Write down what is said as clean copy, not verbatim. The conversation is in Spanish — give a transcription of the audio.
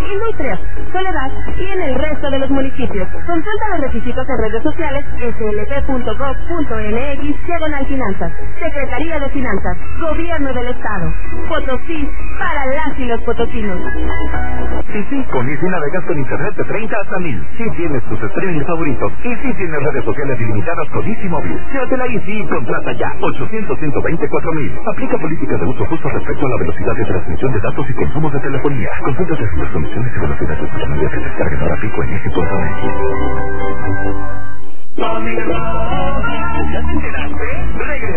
Industrias, Soledad y en el resto de los municipios. Consulta los requisitos en redes sociales slp.gov.mx/finanzas. Secretaría de Finanzas, Gobierno del Estado. Potosí, para las y los potosinos. Y sí, con Easy navegas con internet de 30 hasta 1000. Sí tienes tus streaming favoritos. Y sí tienes redes sociales ilimitadas con Easy Móvil. Llévatela Easy y contrata ya. 800-124-1000. Aplica políticas de uso justo respecto a la velocidad de transmisión de datos y consumos de telefonía. Consulta las condiciones y velocidad de personalidad que descarguen ahora pico en Easy.mx. ¿Ya te enteraste?